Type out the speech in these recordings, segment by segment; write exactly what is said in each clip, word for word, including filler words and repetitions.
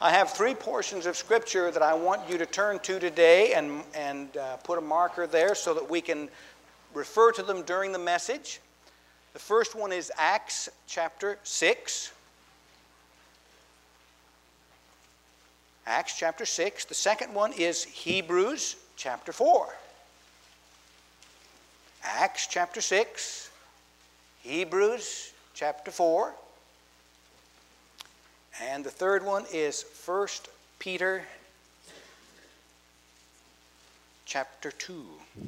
I have three portions of Scripture that I want you to turn to today and, and uh, put a marker there so that we can refer to them during the message. The first one is Acts chapter six. Acts chapter six. The second one is Hebrews chapter four. Acts chapter six, Hebrews chapter four. And the third one is First Peter chapter two.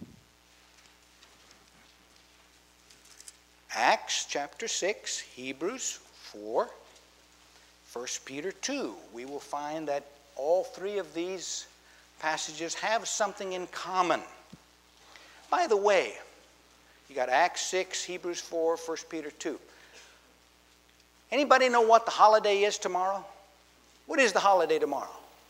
Acts chapter six, Hebrews four, First Peter two. We will find that all three of these passages have something in common. By the way, you got Acts six, Hebrews four, First Peter two. Anybody know what the holiday is tomorrow? What is the holiday tomorrow?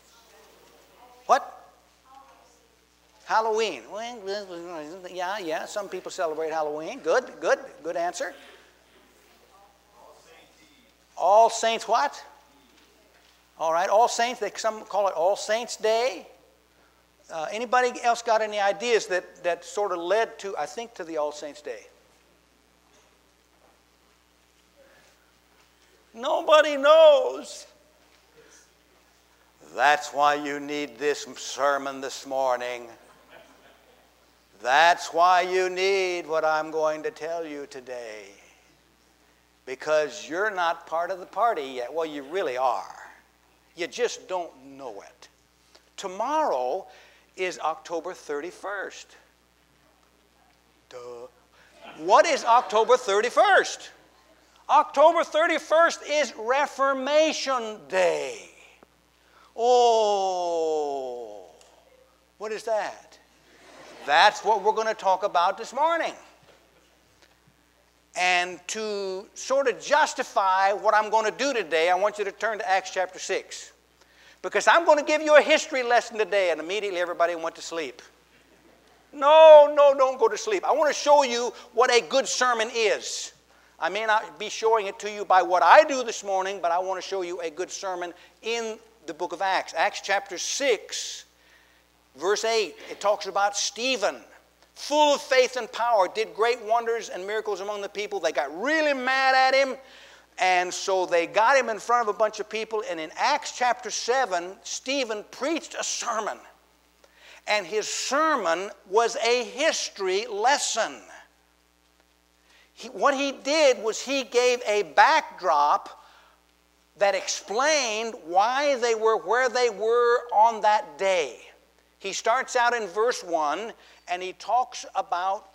What? Halloween. Yeah, yeah, some people celebrate Halloween. Good, good, good answer. All Saints what? All right, All Saints, they, some call it All Saints Day. Uh, anybody else got any ideas that, that sort of led to, I think, to the All Saints Day? Nobody knows. That's why you need this sermon this morning. That's why you need what I'm going to tell you today. Because you're not part of the party yet. Well, you really are. You just don't know it. Tomorrow is October thirty-first. Duh. What is October thirty-first? October thirty-first is Reformation Day. Oh, what is that? That's what we're going to talk about this morning. And to sort of justify what I'm going to do today, I want you to turn to Acts chapter six. Because I'm going to give you a history lesson today, and immediately everybody went to sleep. No, no, don't go to sleep. I want to show you what a good sermon is. I may not be showing it to you by what I do this morning, but I want to show you a good sermon in the book of Acts. Acts chapter six, verse eight, it talks about Stephen, full of faith and power, did great wonders and miracles among the people. They got really mad at him, and so they got him in front of a bunch of people. And in Acts chapter seven, Stephen preached a sermon. And his sermon was a history lesson. He, what he did was he gave a backdrop that explained why they were where they were on that day. He starts out in verse one, and he talks about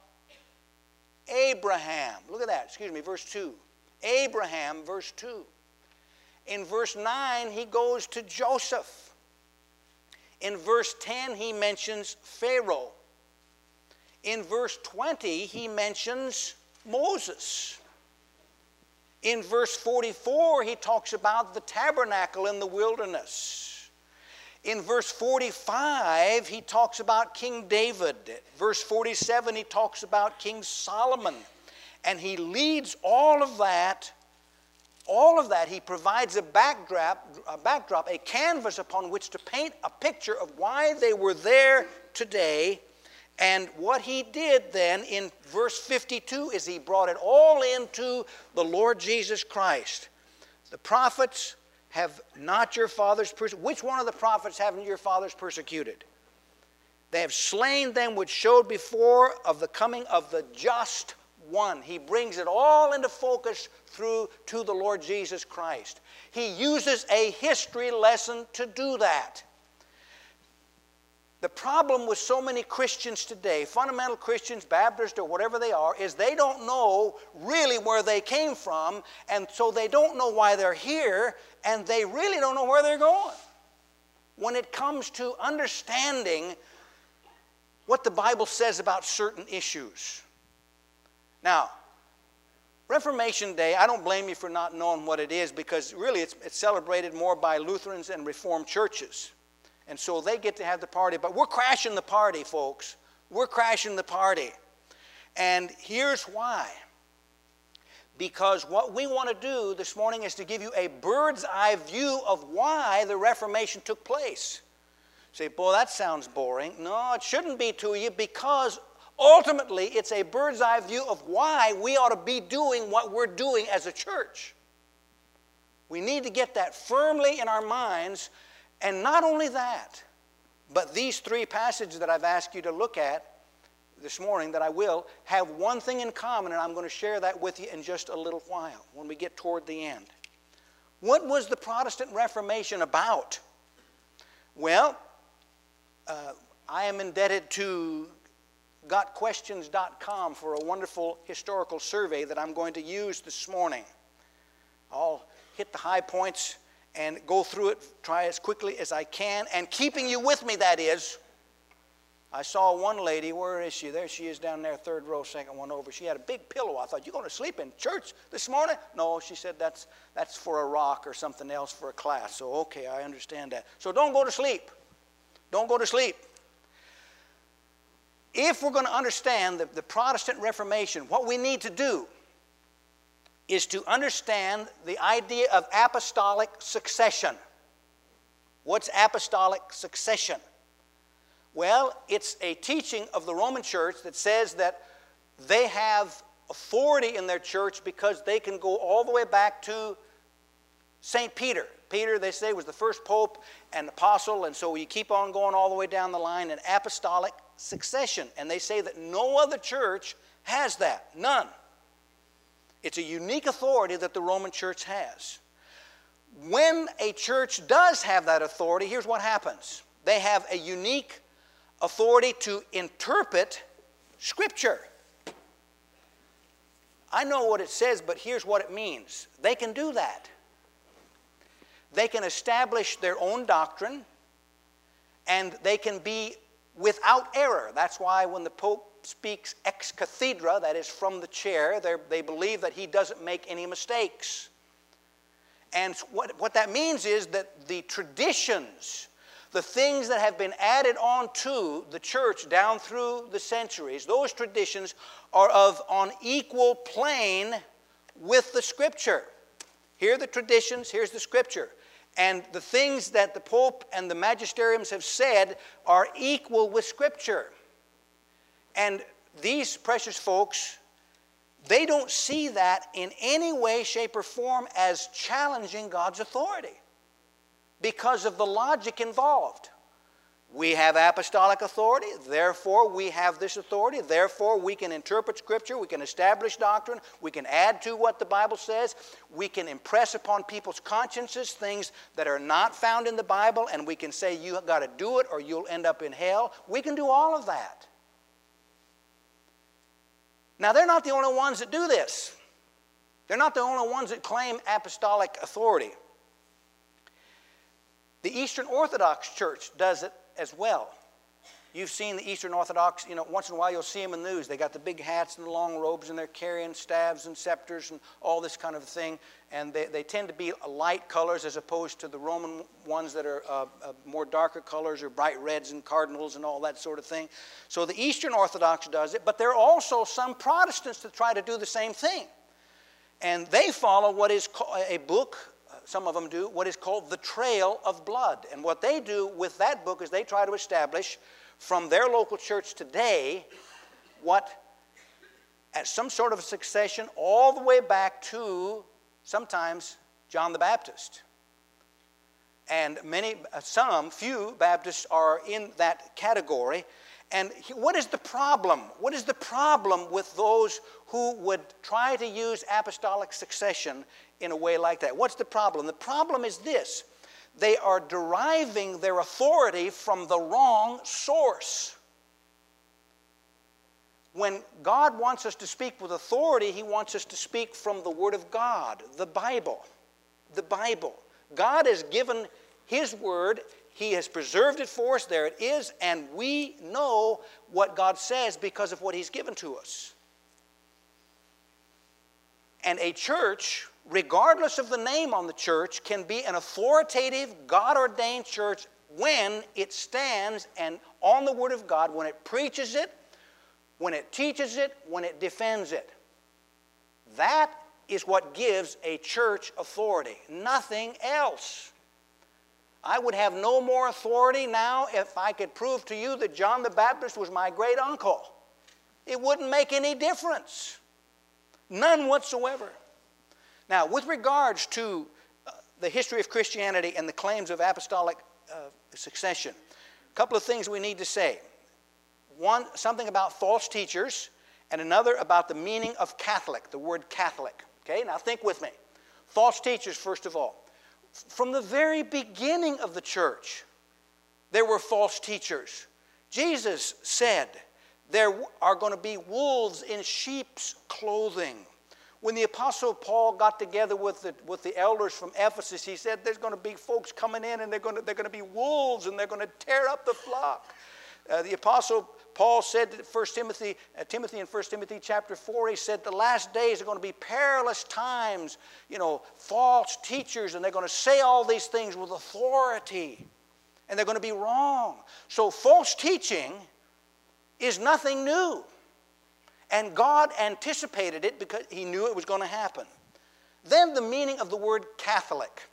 Abraham. Look at that, excuse me, verse two. Abraham, verse two. In verse nine, he goes to Joseph. In verse ten, he mentions Pharaoh. In verse twenty, he mentions Moses. In verse forty-four, he talks about the tabernacle in the wilderness. In verse forty-five, he talks about King David. Verse forty-seven, he talks about King Solomon. And he leads all of that, all of that, he provides a backdrop, a backdrop, a canvas upon which to paint a picture of why they were there today. And what he did then in verse fifty-two is he brought it all into the Lord Jesus Christ. The prophets have not your fathers persecuted. Which one of the prophets haven't your fathers persecuted? They have slain them which showed before of the coming of the just one. He brings it all into focus through to the Lord Jesus Christ. He uses a history lesson to do that. The problem with so many Christians today, fundamental Christians, Baptists, or whatever they are, is they don't know really where they came from, and so they don't know why they're here, and they really don't know where they're going. When it comes to understanding what the Bible says about certain issues. Now, Reformation Day, I don't blame you for not knowing what it is, because really it's, it's celebrated more by Lutherans and Reformed churches. And so they get to have the party. But we're crashing the party, folks. We're crashing the party. And here's why. because what we want to do this morning is to give you a bird's eye view of why the Reformation took place. You say, boy, that sounds boring. No, it shouldn't be to you, because ultimately it's a bird's eye view of why we ought to be doing what we're doing as a church. We need to get that firmly in our minds, and not only that, but these three passages that I've asked you to look at this morning, that I will, have one thing in common, and I'm going to share that with you in just a little while when we get toward the end. What was the Protestant Reformation about? Well, uh, I am indebted to got questions dot com for a wonderful historical survey that I'm going to use this morning. I'll hit the high points and go through it, try as quickly as I can, and keeping you with me, that is. I saw one lady, where is she? There she is down there, third row, second one over. She had a big pillow. I thought, you going to sleep in church this morning? No, she said that's, that's for a rock or something else for a class. So, okay, I understand that. So don't go to sleep. Don't go to sleep. If we're going to understand the, the Protestant Reformation, what we need to do is to understand the idea of apostolic succession. What's apostolic succession? Well, it's a teaching of the Roman Church that says that they have authority in their church because they can go all the way back to Saint Peter. Peter, they say, was the first pope and apostle, and so you keep on going all the way down the line in apostolic succession. And they say that no other church has that, none. It's a unique authority that the Roman Church has. When a church does have that authority, here's what happens. They have a unique authority to interpret Scripture. I know what it says, but here's what it means. They can do that. They can establish their own doctrine, and they can be without error. That's why when the Pope speaks ex cathedra, that is from the chair, they believe that he doesn't make any mistakes. And what, what that means is that the traditions, the things that have been added on to the church down through the centuries, those traditions are of on equal plane with the Scripture. Here are the traditions, here's the Scripture. And the things that the Pope and the magisteriums have said are equal with Scripture. And these precious folks, they don't see that in any way, shape, or form as challenging God's authority because of the logic involved. We have apostolic authority, therefore we have this authority, therefore we can interpret Scripture, we can establish doctrine, we can add to what the Bible says, we can impress upon people's consciences things that are not found in the Bible, and we can say you've got to do it or you'll end up in hell. We can do all of that. Now, they're not the only ones that do this. They're not the only ones that claim apostolic authority. The Eastern Orthodox Church does it as well. You've seen the Eastern Orthodox, you know, once in a while you'll see them in the news. They got the big hats and the long robes, and they're carrying staves and scepters and all this kind of thing. And they, they tend to be light colors as opposed to the Roman ones that are uh, uh, more darker colors or bright reds and cardinals and all that sort of thing. So the Eastern Orthodox does it, but there are also some Protestants that try to do the same thing. And they follow what is a book, some of them do, what is called the Trail of Blood. And what they do with that book is they try to establish from their local church today what, at some sort of succession, all the way back to sometimes John the Baptist. And many, some, few Baptists are in that category. And what is the problem? What is the problem with those who would try to use apostolic succession in a way like that? What's the problem? The problem is this. They are deriving their authority from the wrong source. When God wants us to speak with authority, He wants us to speak from the Word of God, the Bible. The Bible. God has given His Word. He has preserved it for us. There it is. And we know what God says because of what He's given to us. And a church, regardless of the name on the church, can be an authoritative, God-ordained church when it stands and on the Word of God, when it preaches it, when it teaches it, when it defends it. That is what gives a church authority. Nothing else. I would have no more authority now if I could prove to you that John the Baptist was my great uncle. It wouldn't make any difference. None whatsoever. Now, with regards to uh, the history of Christianity and the claims of apostolic uh, succession, a couple of things we need to say. One, something about false teachers, and another about the meaning of Catholic, the word Catholic. Okay, now think with me. False teachers, first of all. From the very beginning of the church, there were false teachers. Jesus said, there are going to be wolves in sheep's clothing. When the Apostle Paul got together with the, with the elders from Ephesus, he said there's going to be folks coming in and they're going to, they're going to be wolves and they're going to tear up the flock. Uh, the Apostle Paul said to First Timothy, uh, Timothy in First Timothy chapter four, he said the last days are going to be perilous times, you know, false teachers, and they're going to say all these things with authority, and they're going to be wrong. So false teaching is nothing new. And God anticipated it because he knew it was going to happen. Then the meaning of the word Catholic.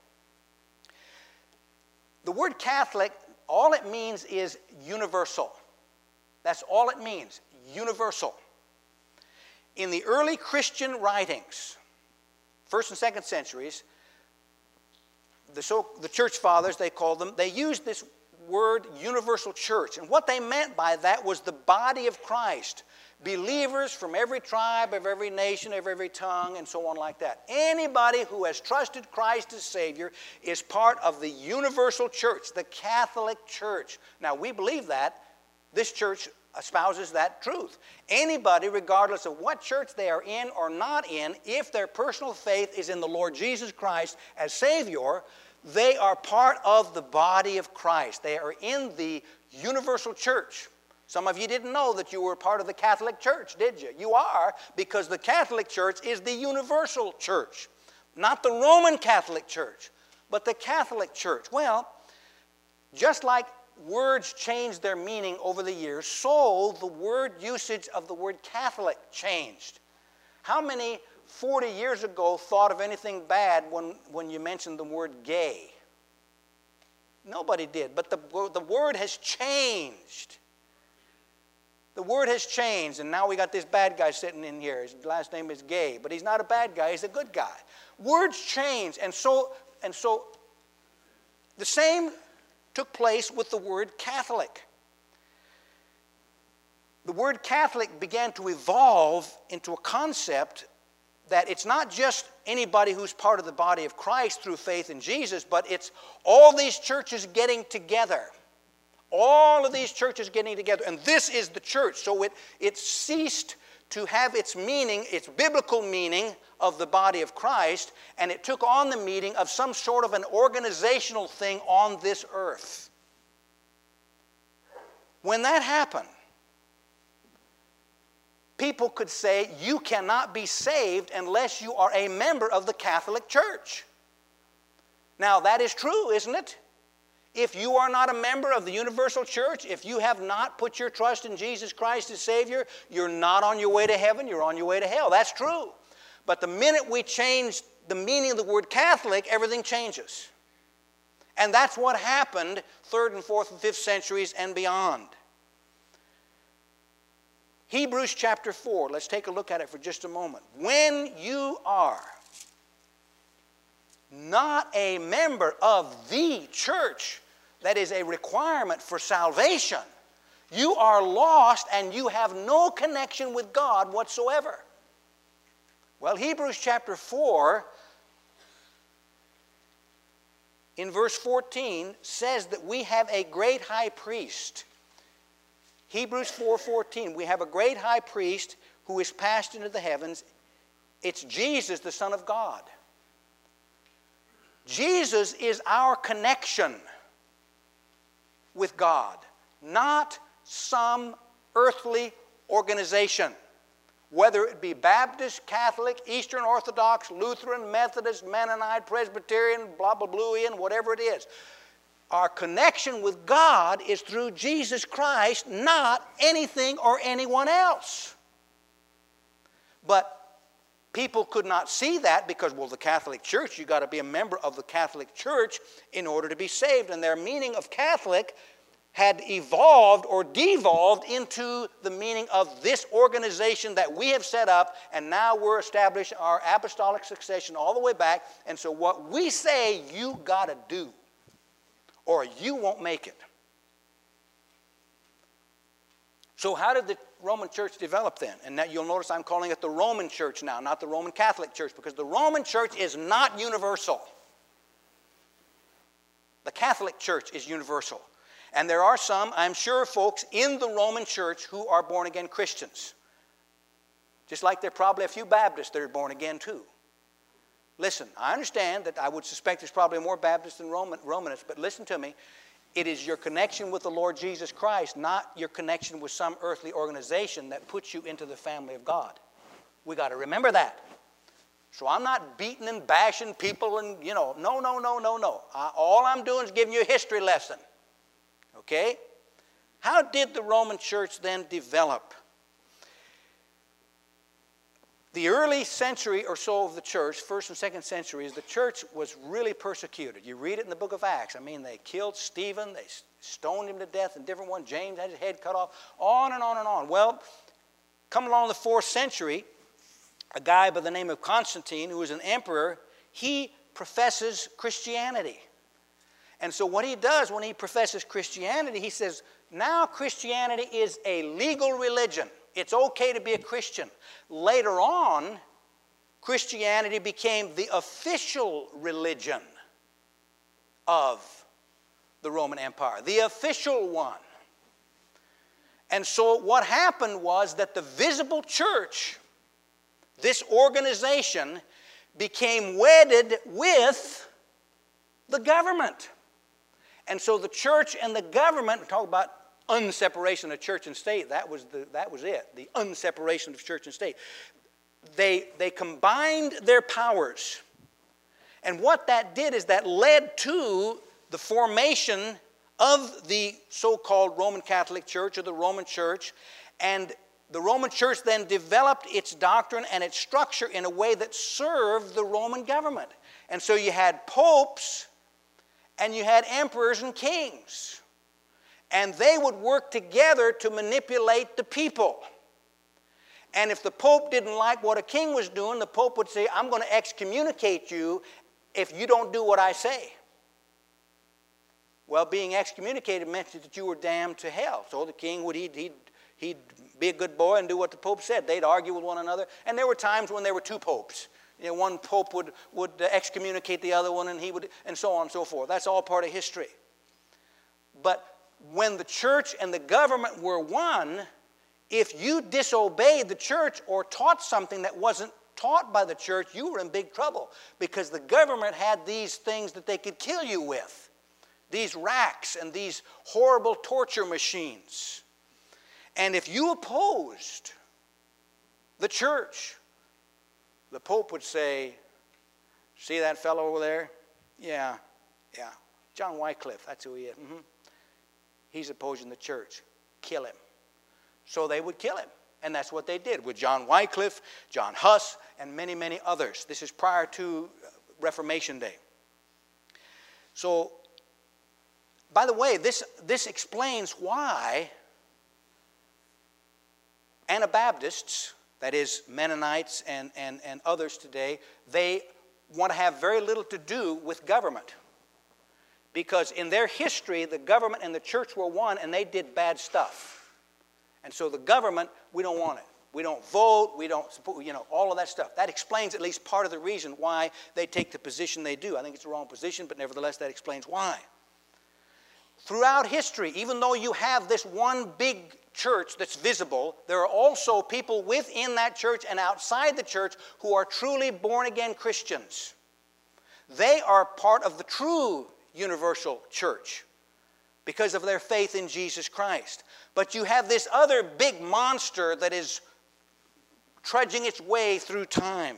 The word Catholic, all it means is universal. That's all it means, universal. In the early Christian writings, first and second centuries, the, so, the church fathers, they called them, they used this word universal church. And what they meant by that was the body of Christ. Believers from every tribe, of every nation, of every tongue, and so on like that. Anybody who has trusted Christ as Savior is part of the universal church, the Catholic Church. Now, we believe that. This church espouses that truth. Anybody, regardless of what church they are in or not in, if their personal faith is in the Lord Jesus Christ as Savior, they are part of the body of Christ. They are in the universal church. Some of you didn't know that you were part of the Catholic Church, did you? You are, because the Catholic Church is the universal church. Not the Roman Catholic Church, but the Catholic Church. Well, just like words changed their meaning over the years, so the word usage of the word Catholic changed. How many forty years ago thought of anything bad when, when you mentioned the word gay? Nobody did, but the, the word has changed. The word has changed, and now we got this bad guy sitting in here. His last name is Gay, but he's not a bad guy, he's a good guy. Words change, and so, and so the same took place with the word Catholic. The word Catholic began to evolve into a concept that it's not just anybody who's part of the body of Christ through faith in Jesus, but it's all these churches getting together. All of these churches getting together, and this is the church. So it, it ceased to have its meaning, its biblical meaning of the body of Christ, and it took on the meaning of some sort of an organizational thing on this earth. When that happened, people could say, you cannot be saved unless you are a member of the Catholic Church. Now, that is true, isn't it? If you are not a member of the universal church, if you have not put your trust in Jesus Christ as Savior, you're not on your way to heaven, you're on your way to hell. That's true. But the minute we change the meaning of the word Catholic, everything changes. And that's what happened third and fourth and fifth centuries and beyond. Hebrews chapter four, let's take a look at it for just a moment. When you are not a member of the church, that is a requirement for salvation, you are lost and you have no connection with God whatsoever. Well, Hebrews chapter four, in verse fourteen, says that we have a great high priest. Hebrews four fourteen, we have a great high priest who is passed into the heavens. It's Jesus, the Son of God. Jesus is our connection with God, not some earthly organization, whether it be Baptist, Catholic, Eastern Orthodox, Lutheran, Methodist, Mennonite, Presbyterian, blah, blah, bluian, whatever it is. Our connection with God is through Jesus Christ, not anything or anyone else. But people could not see that because, well, the Catholic Church, you got to be a member of the Catholic Church in order to be saved. And their meaning of Catholic had evolved or devolved into the meaning of this organization that we have set up, and now we're establishing our apostolic succession all the way back. And so what we say, you got to do, or you won't make it. So how did the Roman Church develop then? And that you'll notice I'm calling it the Roman Church now, not the Roman Catholic Church, because the Roman Church is not universal. The Catholic Church is universal. And there are some, I'm sure, folks in the Roman Church who are born-again Christians. Just like there are probably a few Baptists that are born again too. Listen, I understand that I would suspect there's probably more Baptists than Roman, Romanists, but listen to me. It is your connection with the Lord Jesus Christ, not your connection with some earthly organization that puts you into the family of God. We got to remember that. So I'm not beating and bashing people and, you know, no, no, no, no, no. I, all I'm doing is giving you a history lesson. Okay? How did the Roman Church then develop? The early century or so of the church, first and second centuries, the church was really persecuted. You read it in the book of Acts. I mean, they killed Stephen. They stoned him to death, and different ones. James had his head cut off. On and on and on. Well, come along the fourth century, a guy by the name of Constantine, who was an emperor, he professes Christianity. And so what he does when he professes Christianity, he says, now Christianity is a legal religion. It's okay to be a Christian. Later on, Christianity became the official religion of the Roman Empire, the official one. And so what happened was that the visible church, this organization, became wedded with the government. And so the church and the government, we talk about unseparation of church and state, that was, the, that was it, the unseparation of church and state. They, they combined their powers. And what that did is that led to the formation of the so-called Roman Catholic Church or the Roman Church. And the Roman Church then developed its doctrine and its structure in a way that served the Roman government. And so you had popes and you had emperors and kings. And they would work together to manipulate the people. And if the Pope didn't like what a king was doing, the Pope would say, I'm going to excommunicate you if you don't do what I say. Well, being excommunicated meant that you were damned to hell. So the king would, he'd, he'd, he'd be a good boy and do what the Pope said. They'd argue with one another. And there were times when there were two popes. You know, one pope would, would excommunicate the other one, and he would, and so on and so forth. That's all part of history. But when the church and the government were one, if you disobeyed the church or taught something that wasn't taught by the church, you were in big trouble, because the government had these things that they could kill you with, these racks and these horrible torture machines. And if you opposed the church, the Pope would say, see that fellow over there? Yeah, yeah. John Wycliffe, that's who he is. Mm-hmm. He's opposing the church. Kill him. So they would kill him. And that's what they did with John Wycliffe, John Huss, and many, many others. This is prior to Reformation Day. So, by the way, this, this explains why Anabaptists, that is Mennonites and, and, and others today, they want to have very little to do with government. Because in their history, the government and the church were one, and they did bad stuff. And so the government, we don't want it. We don't vote, we don't support, you know, all of that stuff. That explains at least part of the reason why they take the position they do. I think it's the wrong position, but nevertheless, that explains why. Throughout history, even though you have this one big church that's visible, there are also people within that church and outside the church who are truly born-again Christians. They are part of the true universal church because of their faith in Jesus Christ. But you have this other big monster that is trudging its way through time.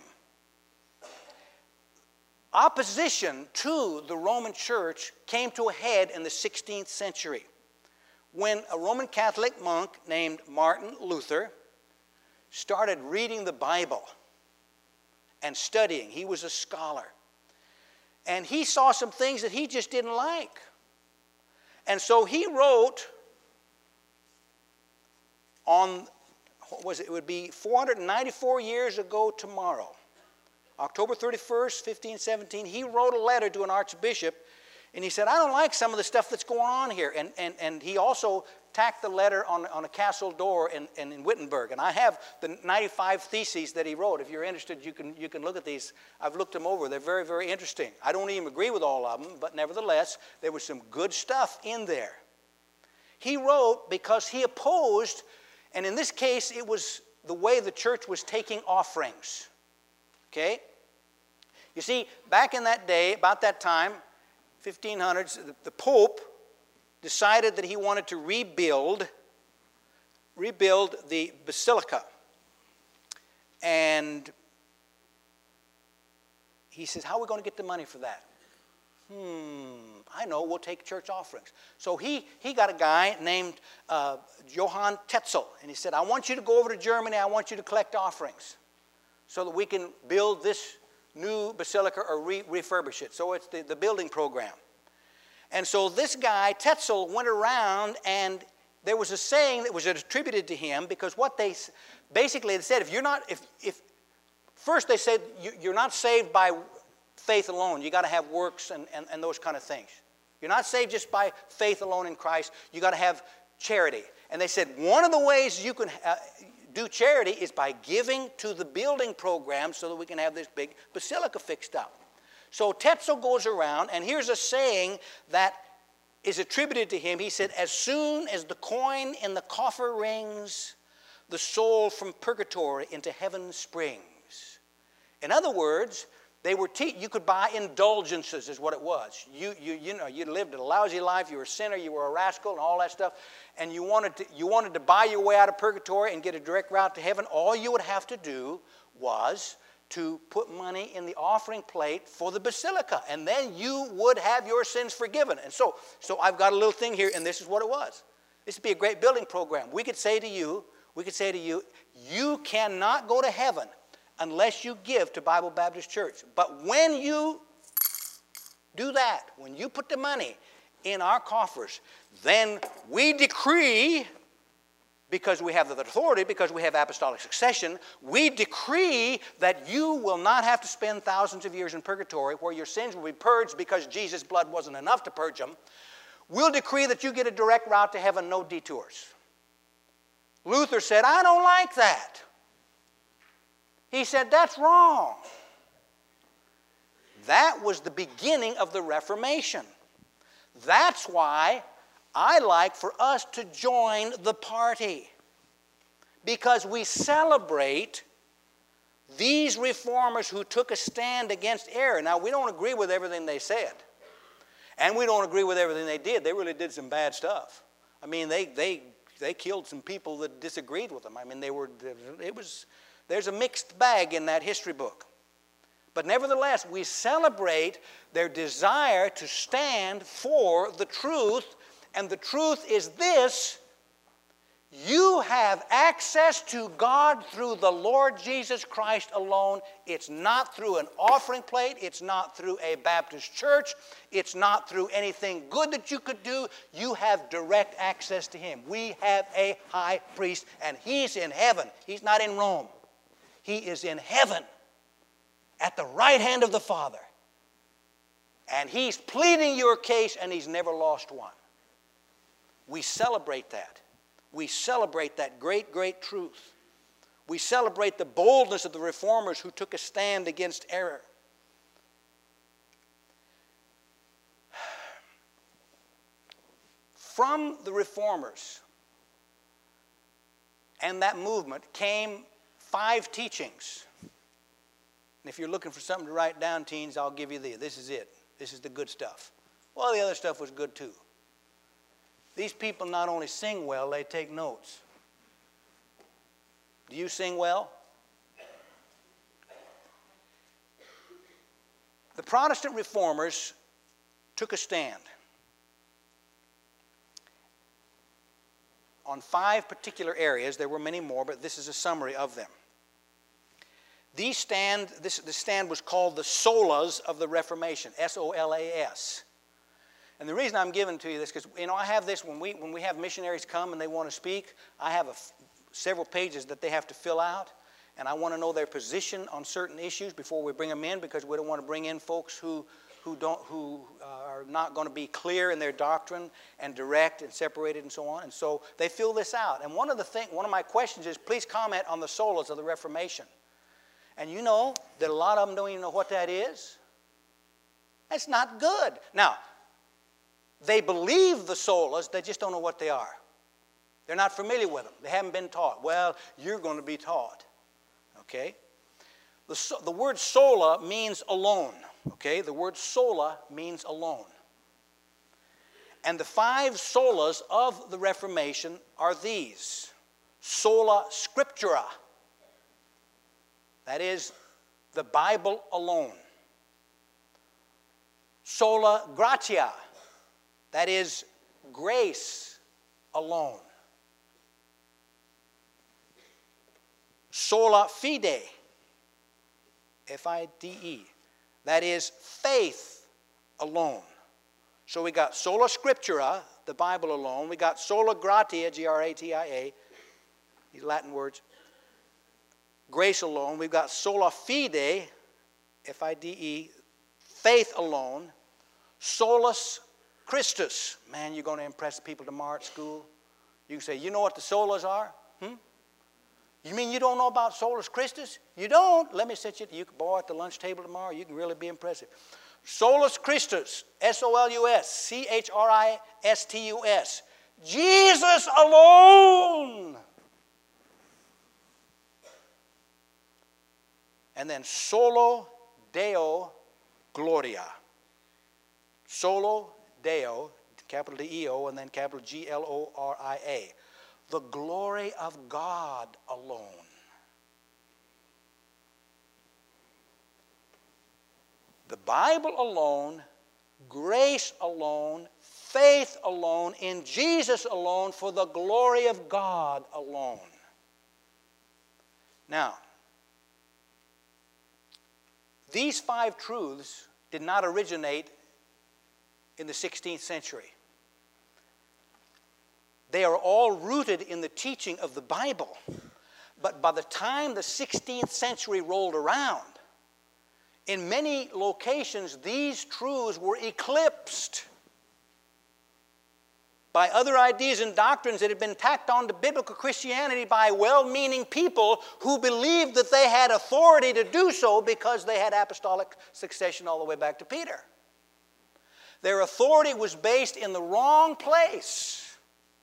Opposition to the Roman Church came to a head in the sixteenth century when a Roman Catholic monk named Martin Luther started reading the Bible. and studying. He was a scholar. And he saw some things that he just didn't like. And so he wrote on, what was it? It would be four hundred ninety-four years ago tomorrow, October thirty-first, fifteen seventeen, he wrote a letter to an archbishop, and he said, I don't like some of the stuff that's going on here. And, and, and he also tacked the letter on, on a castle door in, in, in Wittenberg. And I have the ninety-five theses that he wrote. If you're interested, you can, you can look at these. I've looked them over. They're very, very interesting. I don't even agree with all of them, but nevertheless, there was some good stuff in there. He wrote because he opposed, and in this case, it was the way the church was taking offerings. Okay? You see, back in that day, about that time, fifteen hundreds, the, the Pope decided that he wanted to rebuild, rebuild the basilica. And he says, how are we going to get the money for that? Hmm, I know, we'll take church offerings. So he, he got a guy named uh, Johann Tetzel, and he said, I want you to go over to Germany, I want you to collect offerings so that we can build this new basilica or re refurbish it. So it's the, the building program. And so this guy, Tetzel, went around, and there was a saying that was attributed to him, because what they, basically they said, if you're not, if, if first they said you, you're not saved by faith alone. You got to have works and, and, and those kind of things. You're not saved just by faith alone in Christ. You got to have charity. And they said one of the ways you can uh, do charity is by giving to the building program so that we can have this big basilica fixed up. So Tetzel goes around, and here's a saying that is attributed to him. He said, as soon as the coin in the coffer rings, the soul from purgatory into heaven springs. In other words, they were te you could buy indulgences is what it was. You, you, you know, you lived a lousy life, you were a sinner, you were a rascal and all that stuff, and you wanted, to, you wanted to buy your way out of purgatory and get a direct route to heaven. All you would have to do was to put money in the offering plate for the basilica, and then you would have your sins forgiven. And so, so I've got a little thing here, and this is what it was. This would be a great building program. We could say to you, we could say to you, you cannot go to heaven unless you give to Bible Baptist Church. But when you do that, when you put the money in our coffers, then we decree, because we have the authority, because we have apostolic succession, we decree that you will not have to spend thousands of years in purgatory where your sins will be purged because Jesus' blood wasn't enough to purge them. We'll decree that you get a direct route to heaven, no detours. Luther said, I don't like that. He said, that's wrong. That was the beginning of the Reformation. That's why I like for us to join the party, because we celebrate these reformers who took a stand against error. Now, we don't agree with everything they said, and we don't agree with everything they did. They really did some bad stuff. I mean, they, they, they killed some people that disagreed with them. I mean, they were, it was, there's a mixed bag in that history book. But nevertheless, we celebrate their desire to stand for the truth. And the truth is this: you have access to God through the Lord Jesus Christ alone. It's not through an offering plate. It's not through a Baptist church. It's not through anything good that you could do. You have direct access to Him. We have a high priest, and He's in heaven. He's not in Rome. He is in heaven at the right hand of the Father. And He's pleading your case, and He's never lost one. We celebrate that. We celebrate that great, great truth. We celebrate the boldness of the reformers who took a stand against error. From the reformers and that movement came five teachings. And if you're looking for something to write down, teens, I'll give you these. This is it. This is the good stuff. Well, the other stuff was good too. These people not only sing well, they take notes. Do you sing well? The Protestant reformers took a stand on five particular areas. There were many more, but this is a summary of them. These stand, this, this stand was called the solas of the Reformation, S O L A S. And the reason I'm giving to you this, because you know, I have this when we, when we have missionaries come and they want to speak, I have a, several pages that they have to fill out, and I want to know their position on certain issues before we bring them in, because we don't want to bring in folks who, who, don't, who uh, are not going to be clear in their doctrine and direct and separated and so on. And so they fill this out. And one of the thing, one of my questions is, please comment on the solas of the Reformation. And you know that a lot of them don't even know what that is. That's not good. Now, they believe the solas, they just don't know what they are. They're not familiar with them. They haven't been taught. Well, you're going to be taught. Okay? The, the word sola means alone. Okay? The word sola means alone. And the five solas of the Reformation are these. Sola Scriptura. That is, the Bible alone. Sola Gratia. That is, grace alone. Sola Fide. F I D E. That is, faith alone. So we got Sola Scriptura, the Bible alone. We got Sola Gratia, G R A T I A. These Latin words. Grace alone. We've got Sola Fide, F I D E, faith alone. Solus Christus. Man, you're going to impress people tomorrow at school. You can say, you know what the solas are? Hmm? You mean you don't know about Solus Christus? You don't? Let me sit you, you boy, at the lunch table tomorrow. You can really be impressive. Solus Christus, S O L U S, C H R I S T U S. Jesus alone. And then Solo Deo Gloria. Solo Deo, capital D E O, and then capital G L O R I A. The glory of God alone. The Bible alone, grace alone, faith alone, in Jesus alone, for the glory of God alone. Now, these five truths did not originate in the sixteenth century. They are all rooted in the teaching of the Bible. But by the time the sixteenth century rolled around, in many locations, these truths were eclipsed by other ideas and doctrines that had been tacked on to biblical Christianity by well-meaning people who believed that they had authority to do so because they had apostolic succession all the way back to Peter. Their authority was based in the wrong place.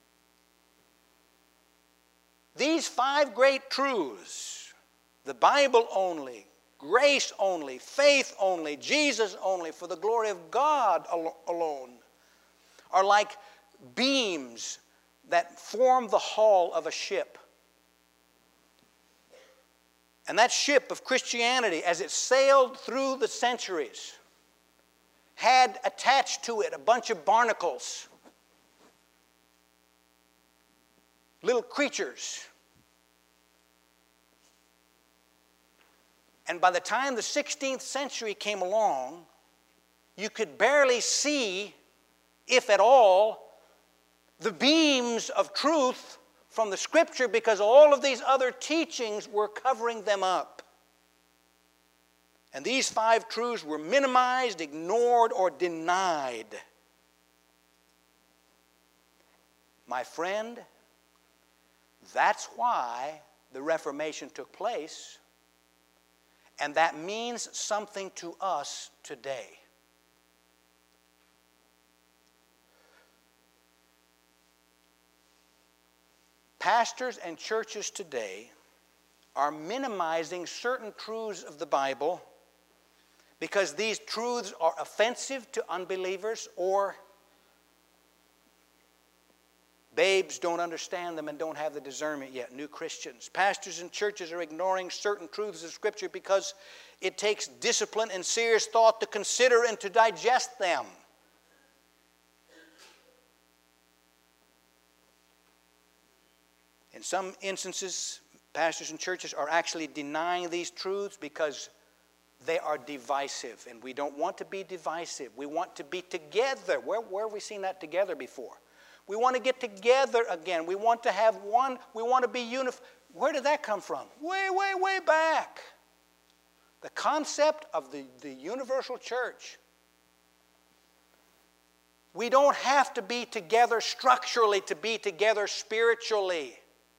These five great truths, the Bible only, grace only, faith only, Jesus only, for the glory of God al- alone, are like beams that form the hull of a ship. And that ship of Christianity, as it sailed through the centuries, had attached to it a bunch of barnacles, little creatures. And by the time the sixteenth century came along, you could barely see, if at all, the beams of truth from the Scripture because all of these other teachings were covering them up. And these five truths were minimized, ignored, or denied. My friend, that's why the Reformation took place, and that means something to us today. Pastors and churches today are minimizing certain truths of the Bible because these truths are offensive to unbelievers, or babes don't understand them and don't have the discernment yet, new Christians. Pastors and churches are ignoring certain truths of Scripture because it takes discipline and serious thought to consider and to digest them. In some instances, pastors and churches are actually denying these truths because they are divisive, and we don't want to be divisive. We want to be together. Where, where have we seen that together before? We want to get together again. We want to have one. We want to be unified. Where did that come from? Way, way, way back. The concept of the, the universal church. We don't have to be together structurally to be together spiritually.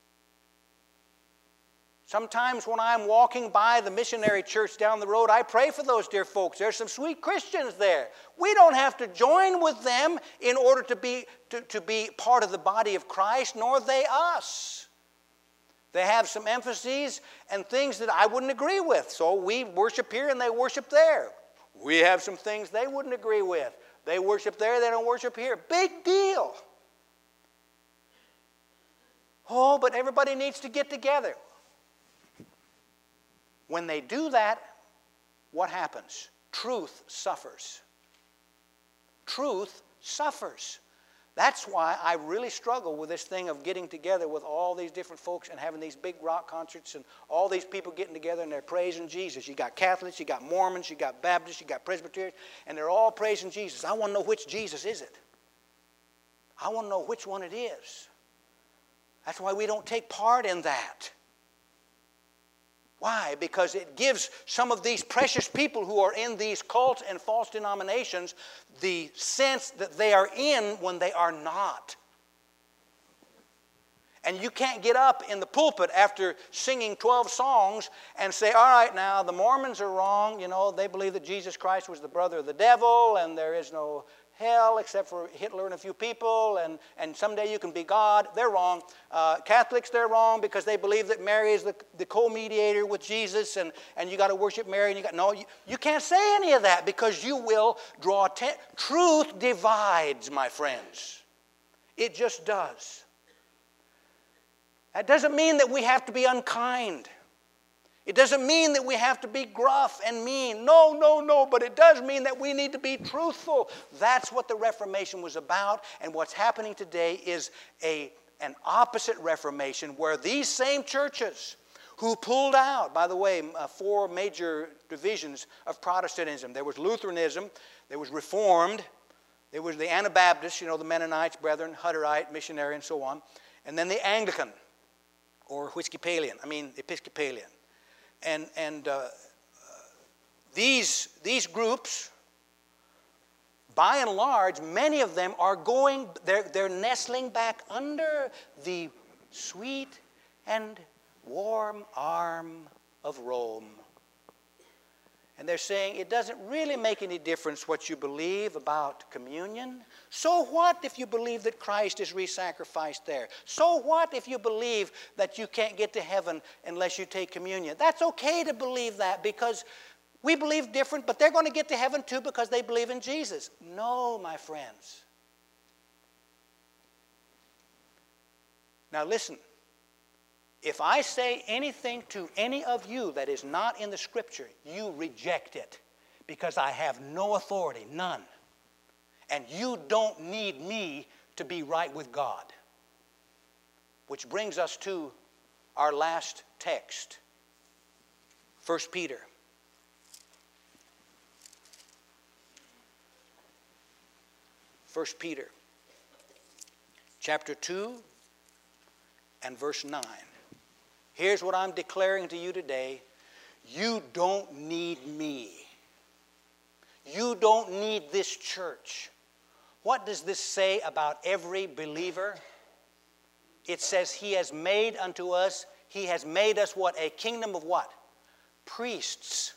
Sometimes when I'm walking by the missionary church down the road, I pray for those dear folks. There's some sweet Christians there. We don't have to join with them in order to be, to, to be part of the body of Christ, nor they us. They have some emphases and things that I wouldn't agree with. So we worship here and they worship there. We have some things they wouldn't agree with. They worship there, they don't worship here. Big deal. Oh, but everybody needs to get together. When they do that, what happens? Truth suffers. Truth suffers. That's why I really struggle with this thing of getting together with all these different folks and having these big rock concerts and all these people getting together and they're praising Jesus. You got Catholics, you got Mormons, you got Baptists, you got Presbyterians, and they're all praising Jesus. I want to know which Jesus is it. I want to know which one it is. That's why we don't take part in that. Why? Because it gives some of these precious people who are in these cults and false denominations the sense that they are in when they are not. And you can't get up in the pulpit after singing twelve songs and say, all right, now, the Mormons are wrong. You know, they believe that Jesus Christ was the brother of the devil and there is no hell except for Hitler and a few people, and, and someday you can be God. They're wrong. Uh, Catholics, they're wrong because they believe that Mary is the, the co-mediator with Jesus, and, and you got to worship Mary. And you got no, you, you can't say any of that because you will draw attention. Truth divides, my friends. It just does. That doesn't mean that we have to be unkind. It doesn't mean that we have to be gruff and mean. No, no, no, but it does mean that we need to be truthful. That's what the Reformation was about, and what's happening today is a, an opposite Reformation where these same churches who pulled out, by the way, uh, four major divisions of Protestantism. There was Lutheranism, there was Reformed, there was the Anabaptists, you know, the Mennonites, Brethren, Hutterite, Missionary, and so on, and then the Anglican, or Episcopalian, I mean Episcopalian. And, and uh, these, these groups, by and large, many of them are going, they're, they're nestling back under the sweet and warm arm of Rome. And they're saying it doesn't really make any difference what you believe about communion. So what if you believe that Christ is re-sacrificed there? So what if you believe that you can't get to heaven unless you take communion? That's okay to believe that because we believe different, but they're going to get to heaven too because they believe in Jesus. No, my friends. Now listen. If I say anything to any of you that is not in the Scripture, you reject it because I have no authority, none. And you don't need me to be right with God. Which brings us to our last text, First Peter. First Peter, chapter two and verse nine. Here's what I'm declaring to you today. You don't need me. You don't need this church. What does this say about every believer? It says he has made unto us, he has made us what? A kingdom of what? Priests.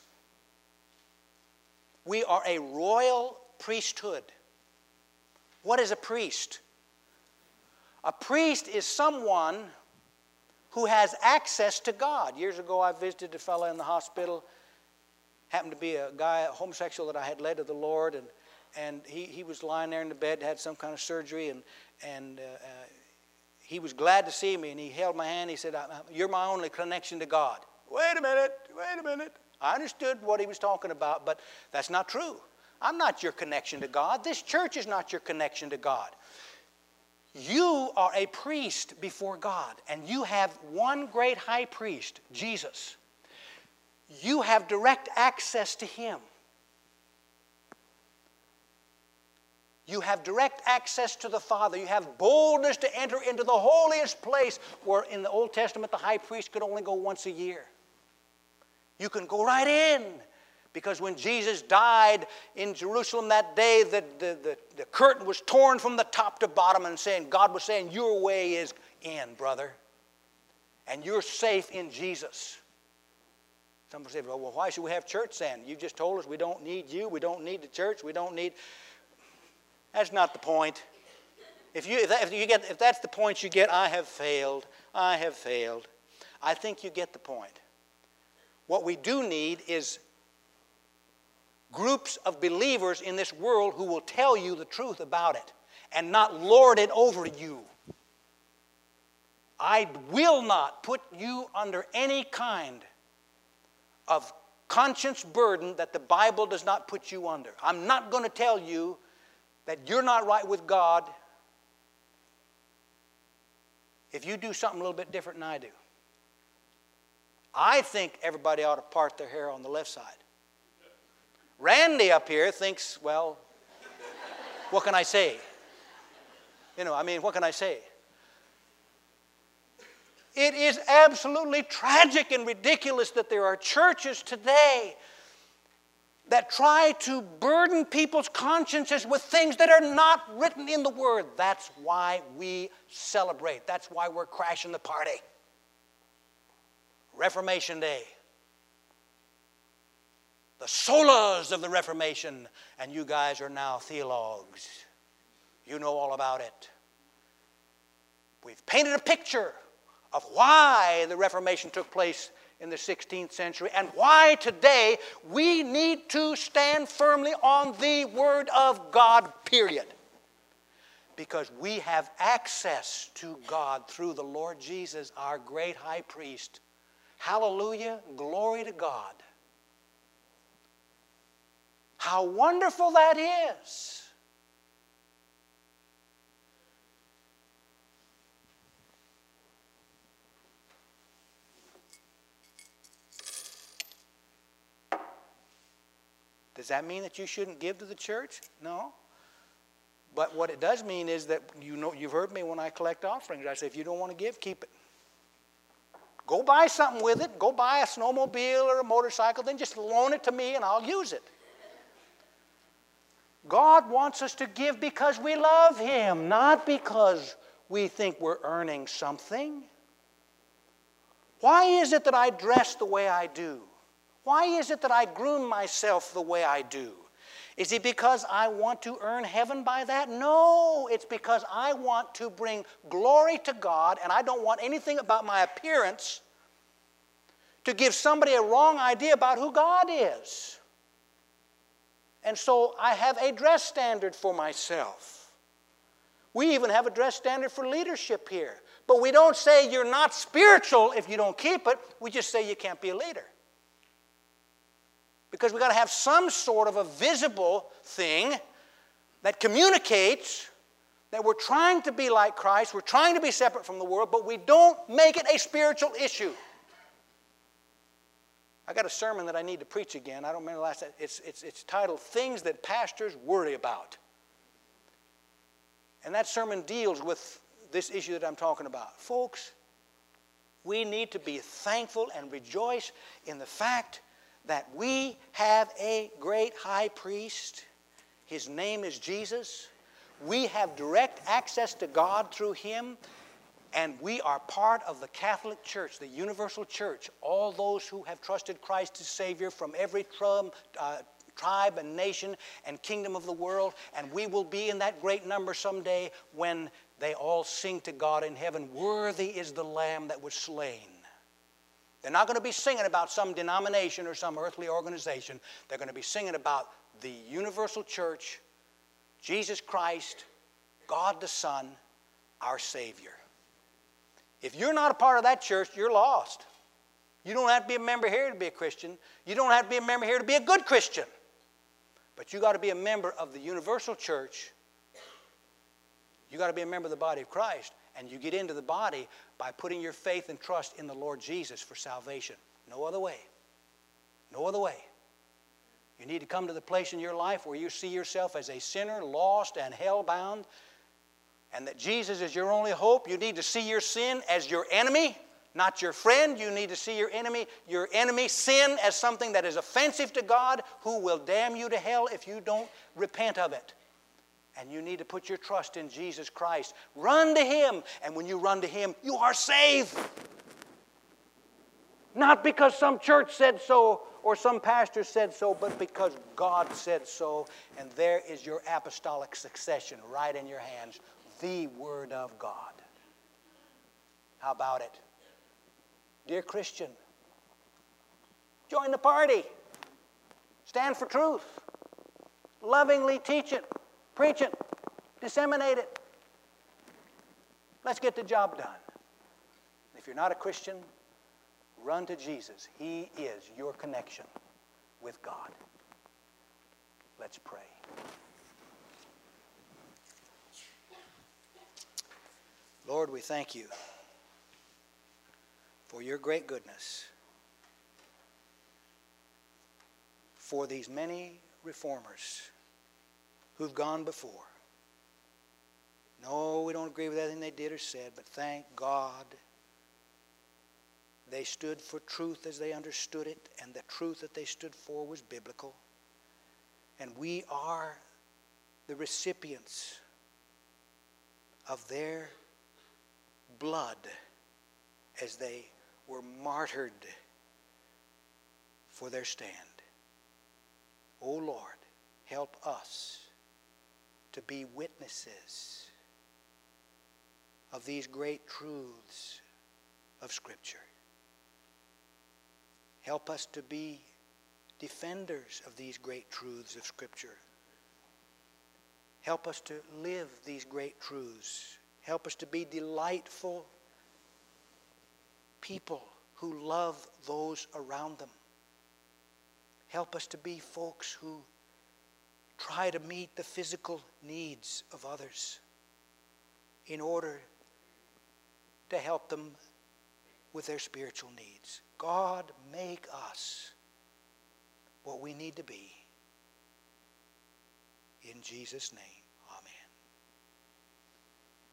We are a royal priesthood. What is a priest? A priest is someone who has access to God. Years ago, I visited a fellow in the hospital. Happened to be a guy, a homosexual that I had led to the Lord, and and he, he was lying there in the bed, had some kind of surgery, and and uh, uh, he was glad to see me, and he held my hand. He said, "You're my only connection to God." Wait a minute, wait a minute. I understood what he was talking about, but that's not true. I'm not your connection to God. This church is not your connection to God. You are a priest before God, and you have one great high priest, Jesus. You have direct access to him. You have direct access to the Father. You have boldness to enter into the holiest place, where in the Old Testament the high priest could only go once a year. You can go right in, because when Jesus died in Jerusalem that day, the, the, the, the curtain was torn from the top to bottom, and saying, God was saying, your way is in, brother. And you're safe in Jesus. Some people say, well, why should we have church then? You just told us we don't need you. We don't need the church. We don't need... That's not the point. If, you, if, that, if, you get, if that's the point you get, I have failed, I have failed. I think you get the point. What we do need is groups of believers in this world who will tell you the truth about it and not lord it over you. I will not put you under any kind of conscience burden that the Bible does not put you under. I'm not going to tell you that you're not right with God if you do something a little bit different than I do. I think everybody ought to part their hair on the left side. Randy up here thinks, well, what can I say? You know, I mean, what can I say? It is absolutely tragic and ridiculous that there are churches today that try to burden people's consciences with things that are not written in the Word. That's why we celebrate. That's why we're crashing the party. Reformation Day. The solas of the Reformation, and you guys are now theologues. You know all about it. We've painted a picture of why the Reformation took place in the sixteenth century, and why today we need to stand firmly on the Word of God, period. Because we have access to God through the Lord Jesus, our great high priest. Hallelujah, glory to God. How wonderful that is. Does that mean that you shouldn't give to the church? No. But what it does mean is that, you know, you've heard me when I collect offerings. I say, if you don't want to give, keep it. Go buy something with it. Go buy a snowmobile or a motorcycle. Then just loan it to me and I'll use it. God wants us to give because we love Him, not because we think we're earning something. Why is it that I dress the way I do? Why is it that I groom myself the way I do? Is it because I want to earn heaven by that? No, it's because I want to bring glory to God, and I don't want anything about my appearance to give somebody a wrong idea about who God is. And so I have a dress standard for myself. We even have a dress standard for leadership here. But we don't say you're not spiritual if you don't keep it. We just say you can't be a leader. Because we've got to have some sort of a visible thing that communicates that we're trying to be like Christ, we're trying to be separate from the world, but we don't make it a spiritual issue. I got a sermon that I need to preach again. I don't remember the last time. It's, it's, it's titled, Things That Pastors Worry About. And that sermon deals with this issue that I'm talking about. Folks, we need to be thankful and rejoice in the fact that we have a great high priest. His name is Jesus. We have direct access to God through Him, and we are part of the Catholic Church, the universal church. All those who have trusted Christ as Savior from every tri- uh, tribe and nation and kingdom of the world, and we will be in that great number someday when they all sing to God in heaven, "Worthy is the Lamb that was slain." They're not going to be singing about some denomination or some earthly organization. They're going to be singing about the universal church, Jesus Christ, God the Son, our Savior. If you're not a part of that church, you're lost. You don't have to be a member here to be a Christian. You don't have to be a member here to be a good Christian. But you got to be a member of the universal church. You got to be a member of the body of Christ, and you get into the body by putting your faith and trust in the Lord Jesus for salvation. No other way. No other way. You need to come to the place in your life where you see yourself as a sinner, lost and hell-bound, and that Jesus is your only hope. You need to see your sin as your enemy, not your friend. You need to see your enemy, your enemy sin as something that is offensive to God, who will damn you to hell if you don't repent of it. And you need to put your trust in Jesus Christ. Run to Him. And when you run to Him, you are saved. Not because some church said so or some pastor said so, but because God said so. And there is your apostolic succession right in your hands. The Word of God. How about it? Dear Christian, join the party. Stand for truth. Lovingly teach it. Preach it. Disseminate it. Let's get the job done. If you're not a Christian, run to Jesus. He is your connection with God. Let's pray. Lord, we thank you for your great goodness, for these many reformers who've gone before. No, we don't agree with everything they did or said, but thank God they stood for truth as they understood it, and the truth that they stood for was biblical. And we are the recipients of their blood as they were martyred for their stand. Oh Lord, help us to be witnesses of these great truths of Scripture. Help us to be defenders of these great truths of Scripture. Help us to live these great truths. Help us to be delightful people who love those around them. Help us to be folks who try to meet the physical needs of others in order to help them with their spiritual needs. God, make us what we need to be. In Jesus' name.